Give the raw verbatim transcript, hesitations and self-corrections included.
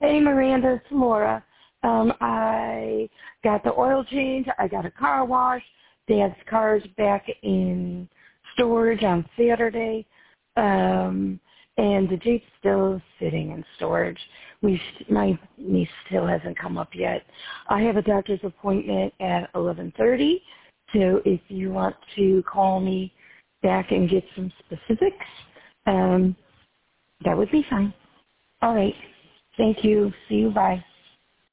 Hey, Miranda, it's Laura. Um, I got the oil change. I got a car wash. Dad's car's back in storage on Saturday. Um, and the Jeep's still sitting in storage. We, my niece still hasn't come up yet. I have a doctor's appointment at eleven thirty, so if you want to call me back and get some specifics, um, that would be fine. All right. Thank you. See you. Bye.